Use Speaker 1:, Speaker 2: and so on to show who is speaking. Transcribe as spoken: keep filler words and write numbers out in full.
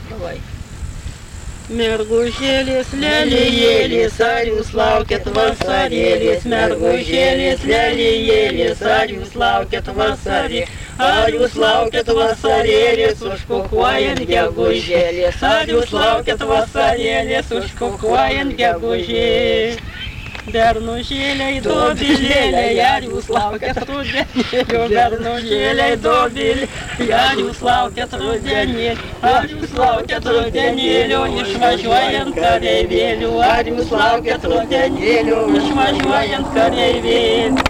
Speaker 1: Давай.
Speaker 2: Mergužėlės, lelijėlės, ar jūs laukiat vasarėlės? Mergužėlės, lelijėlės, ar jūs laukiat vasarė? Ar jūs laukiat vasarėlės, užkukuojant gegužėlės? Ar jūs laukiat vasarėlės, užkukuojant gegužės? Bernužėliai, dobilėliai, ar jūs laukiat rudenėlio? Bernužėliai, dobilėliai, ar jūs laukiat rudenėlio? Ar jūs laukiat rudenėlio, išvažiuojant kareivėlių? Ar jūs laukiat rudenėlio, išvažiuojant kareivėlių?